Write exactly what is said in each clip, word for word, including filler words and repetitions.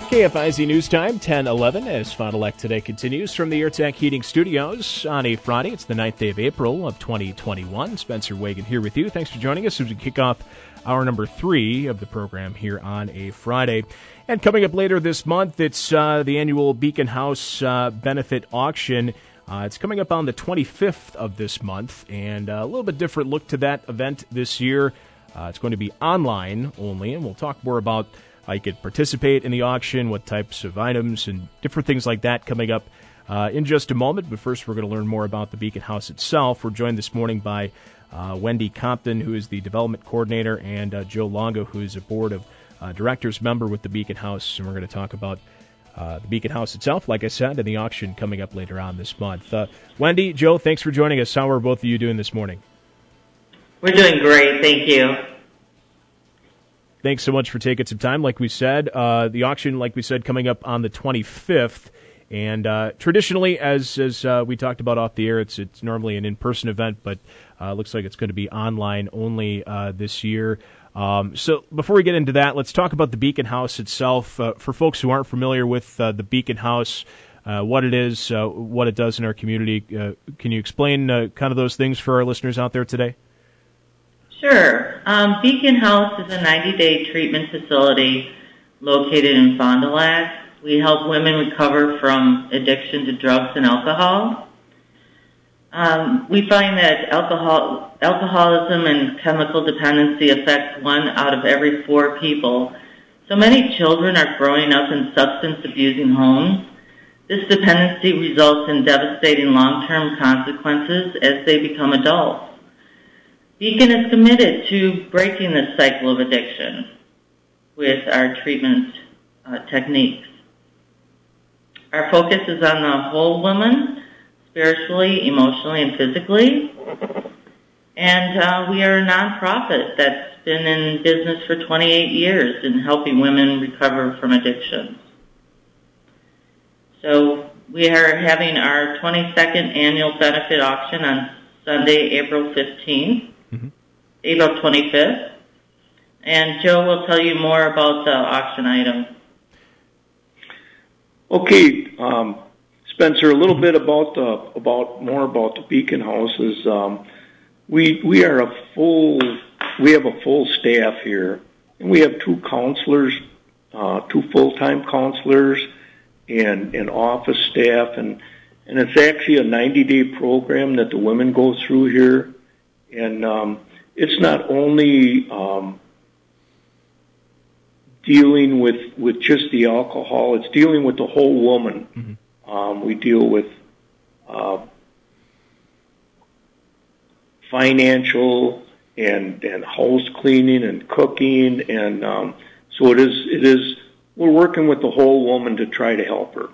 K F I Z News Time, ten eleven, as Fond du Lac Today continues from the AirTech Heating Studios on a Friday. It's the ninth day of April of twenty twenty-one. Spencer Wagon here with you. Thanks for joining us as we kick off hour number three of the program here on a Friday. And coming up later this month, it's uh, the annual Beacon House uh, benefit auction. Uh, it's coming up on the twenty-fifth of this month, and uh, a little bit different look to that event this year. Uh, it's going to be online only, and we'll talk more about how you could participate in the auction, what types of items, and different things like that coming up uh, in just a moment. But first, we're going to learn more about the Beacon House itself. We're joined this morning by uh, Wendy Compton, who is the development coordinator, and uh, Joe Longo, who is a board of uh, directors member with the Beacon House. And we're going to talk about uh, the Beacon House itself, like I said, and the auction coming up later on this month. Uh, Wendy, Joe, thanks for joining us. How are both of you doing this morning? We're doing great, thank you. Thanks so much for taking some time. Like we said, uh, the auction, like we said, coming up on the twenty-fifth. And uh, traditionally, as as uh, we talked about off the air, it's it's normally an in-person event, but uh, looks like it's going to be online only uh, this year. Um, so before we get into that, let's talk about the Beacon House itself. Uh, for folks who aren't familiar with uh, the Beacon House, uh, what it is, uh, what it does in our community, uh, can you explain uh, kind of those things for our listeners out there today? Sure. Um, Beacon House is a ninety-day treatment facility located in Fond du Lac. We help women recover from addiction to drugs and alcohol. Um, we find that alcohol, alcoholism and chemical dependency affects one out of every four people. So many children are growing up in substance abusing homes. This dependency results in devastating long-term consequences as they become adults. Beacon is committed to breaking this cycle of addiction with our treatment uh, techniques. Our focus is on the whole woman, spiritually, emotionally, and physically. And uh, we are a nonprofit that's been in business for twenty-eight years in helping women recover from addictions. So we are having our twenty-second annual benefit auction on Sunday, April fifteenth. Mm-hmm. April twenty-fifth, and Joe will tell you more about the auction item. Okay, um, Spencer, a little bit about the, about more about the Beacon House is um, we we are a full we have a full staff here, and we have two counselors, uh, two full-time counselors, and and office staff, and and it's actually a ninety-day program that the women go through here. And um, it's not only um, dealing with, with just the alcohol, it's dealing with the whole woman. Mm-hmm. Um, we deal with uh, financial and, and house cleaning and cooking. And um, so it is, it is, we're working with the whole woman to try to help her.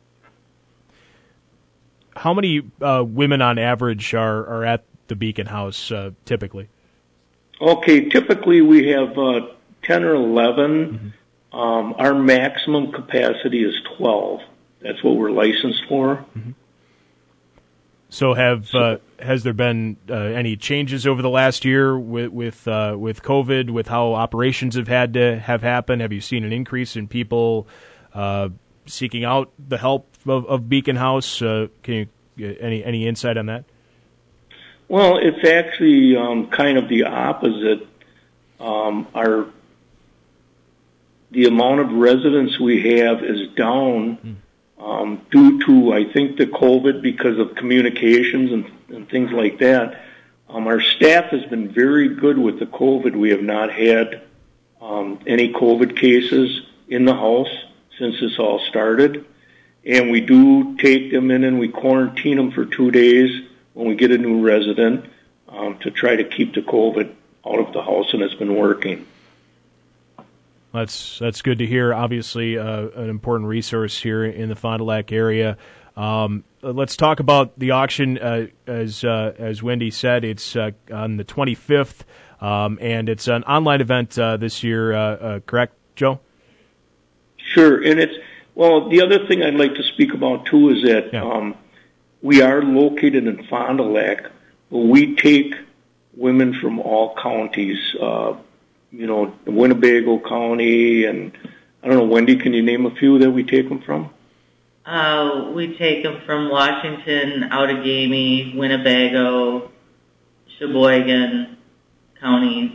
How many uh, women on average are, are at the Beacon House uh, typically? Okay, typically we have uh, ten or eleven. Mm-hmm. Um, our maximum capacity is twelve. That's what we're licensed for. Mm-hmm. So have so, uh, has there been uh, any changes over the last year with with, uh, with COVID, with how operations have had to have happened? Have you seen an increase in people uh, seeking out the help of, of Beacon House? Uh, can you any any insight on that? Well, it's actually um, kind of the opposite. Um, our the amount of residents we have is down um, due to, I think, the COVID because of communications and, and things like that. Um, our staff has been very good with the COVID. We have not had um, any COVID cases in the house since this all started, and we do take them in and we quarantine them for two days. When we get a new resident, um, to try to keep the COVID out of the house, and it's been working. That's that's good to hear. Obviously, uh, an important resource here in the Fond du Lac area. Um, let's talk about the auction. Uh, as uh, as Wendy said, it's uh, on the twenty-fifth, um, and it's an online event uh, this year. Uh, uh, correct, Joe? Sure, and it's well. The other thing I'd like to speak about too is that. Yeah. Um, We are located in Fond du Lac, but we take women from all counties, uh, you know, Winnebago County and I don't know, Wendy, can you name a few that we take them from? Uh, we take them from Washington, Outagamie, Winnebago, Sheboygan counties,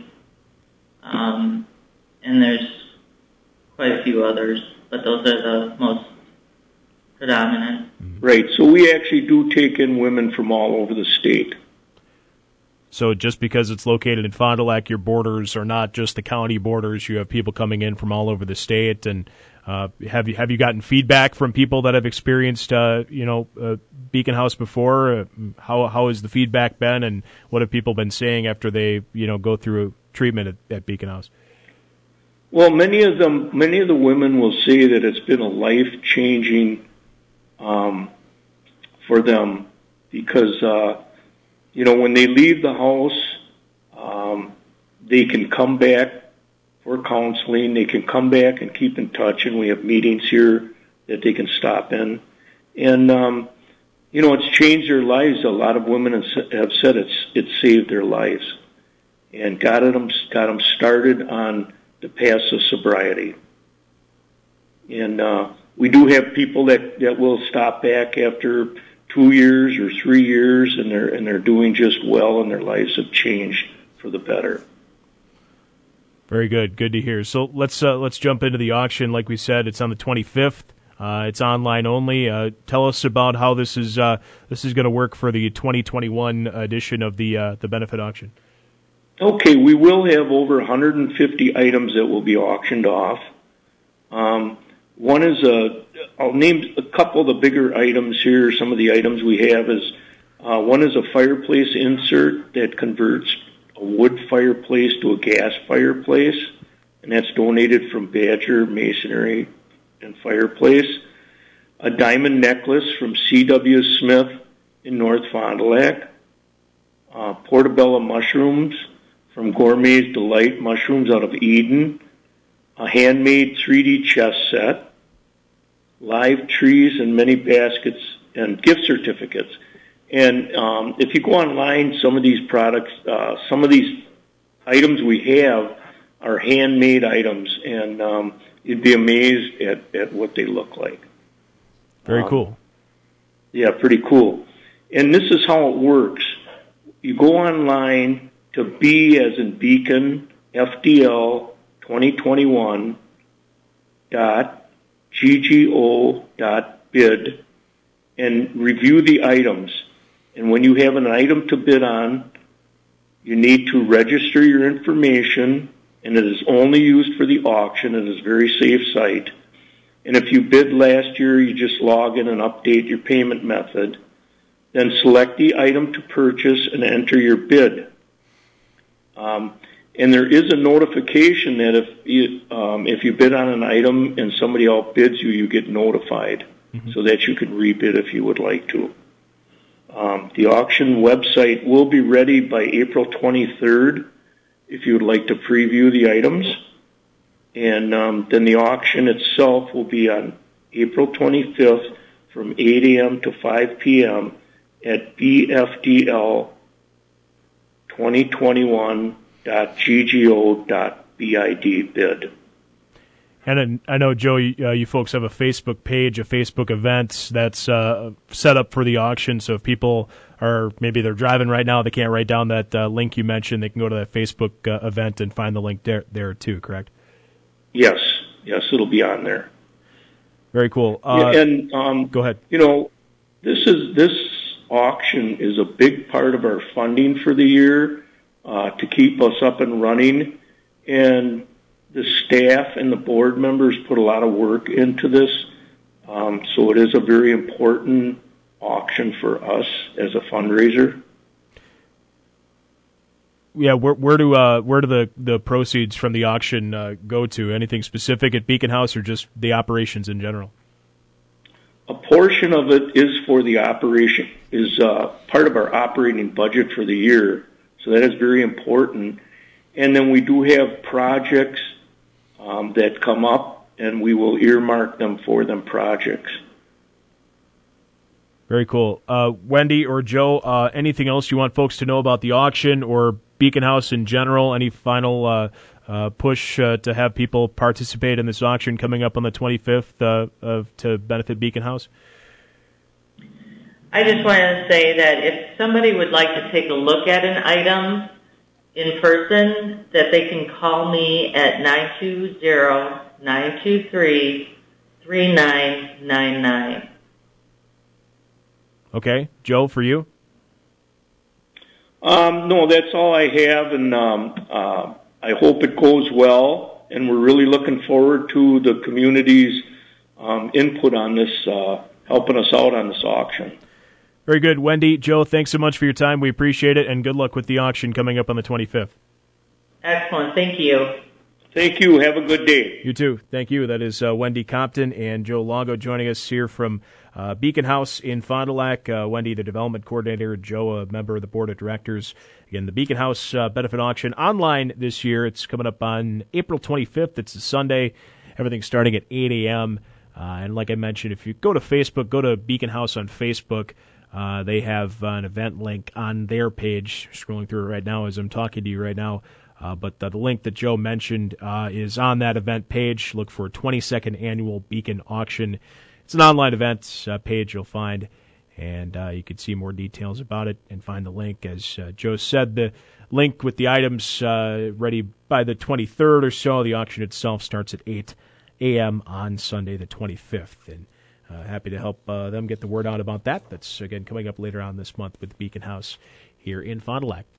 um, and there's quite a few others, but those are the most predominant. Right, so we actually do take in women from all over the state. So just because it's located in Fond du Lac, your borders are not just the county borders. You have people coming in from all over the state. And uh, have you have you gotten feedback from people that have experienced, uh, you know, uh, Beacon House before? Uh, how how has the feedback been, and what have people been saying after they, you know, go through treatment at, at Beacon House? Well, many of them, many of the women will say that it's been a life changing um, for them because. Uh, You know, when they leave the house, um, they can come back for counseling. They can come back and keep in touch, and we have meetings here that they can stop in. And, um, you know, it's changed their lives. A lot of women have said it's it's saved their lives and got them, got them started on the path of sobriety. And uh, we do have people that, that will stop back after two years or three years, and they're and they're doing just well, and their lives have changed for the better. Very good, good to hear. So let's uh, let's jump into the auction. Like we said, it's on the twenty-fifth. Uh, it's online only. Uh, tell us about how this is uh, this is going to work for the twenty twenty-one edition of the uh, the benefit auction. Okay, we will have over one hundred fifty items that will be auctioned off. Um, One is a, I'll name a couple of the bigger items here. Some of the items we have is, uh, one is a fireplace insert that converts a wood fireplace to a gas fireplace, and that's donated from Badger Masonry and Fireplace. A diamond necklace from C W Smith in North Fond du Lac. Uh, portobello mushrooms from Gourmet's Delight Mushrooms out of Eden. A handmade three D chess set. Live trees and many baskets and gift certificates. And um, if you go online, some of these products, uh, some of these items we have are handmade items, and um, you'd be amazed at, at what they look like. Very um, cool. Yeah, pretty cool. And this is how it works. You go online to B as in Beacon, F D L twenty twenty-one dot G G O dot bid and review the items. And when you have an item to bid on, you need to register your information, and it is only used for the auction. It is a very safe site. And if you bid last year, you just log in and update your payment method. Then select the item to purchase and enter your bid. Um, And there is a notification that if you um, if you bid on an item and somebody outbids you, you get notified, mm-hmm. so that you can rebid if you would like to. Um, the auction website will be ready by April twenty-third if you would like to preview the items. And um, then the auction itself will be on April twenty-fifth from eight a.m. to five p.m. at B F D L twenty twenty-one dot G G O dot bid bid. And I know, Joe, you, uh, you folks have a Facebook page, a Facebook event that's uh, set up for the auction. So if people are, maybe they're driving right now, they can't write down that uh, link you mentioned, they can go to that Facebook uh, event and find the link there, there too, correct? Yes, yes, it'll be on there. Very cool. Uh, yeah, and um, go ahead. You know, this is this auction is a big part of our funding for the year uh, to keep us up and running, and the staff and the board members put a lot of work into this, um, so it is a very important auction for us as a fundraiser. Yeah, where, where do uh, where do the, the proceeds from the auction uh, go to? Anything specific at Beacon House, or just the operations in general? A portion of it is for the operation, is uh, part of our operating budget for the year, so that is very important. And then we do have projects um, that come up, and we will earmark them for them projects. Very cool. Uh, Wendy or Joe, uh, anything else you want folks to know about the auction or Beacon House in general? Any final uh, uh, push uh, to have people participate in this auction coming up on the twenty-fifth uh, of to benefit Beacon House? I just want to say that if somebody would like to take a look at an item in person, that they can call me at nine two zero, nine two three, three nine nine nine. Okay. Joe, for you? Um, no, that's all I have, and um, uh, I hope it goes well, and we're really looking forward to the community's um, input on this, uh, helping us out on this auction. Very good. Wendy, Joe, thanks so much for your time. We appreciate it, and good luck with the auction coming up on the twenty-fifth. Excellent. Thank you. Thank you. Have a good day. You too. Thank you. That is uh, Wendy Compton and Joe Longo joining us here from uh, Beacon House in Fond du Lac. Uh, Wendy, the development coordinator, Joe, a member of the board of directors. Again, the Beacon House uh, benefit auction online this year. It's coming up on April twenty-fifth. It's a Sunday. Everything's starting at eight a.m. Uh, and like I mentioned, if you go to Facebook, go to Beacon House on Facebook. Uh, they have uh, an event link on their page. Scrolling through it right now as I'm talking to you right now. Uh, but the, the link that Joe mentioned uh, is on that event page. Look for twenty-second Annual Beacon Auction. It's an online event uh, page you'll find, and uh, you can see more details about it and find the link. As uh, Joe said, the link with the items uh, ready by the twenty-third or so. The auction itself starts at eight a.m. on Sunday the twenty-fifth. And uh, happy to help uh, them get the word out about that. That's, again, coming up later on this month with Beacon House here in Fond du Lac.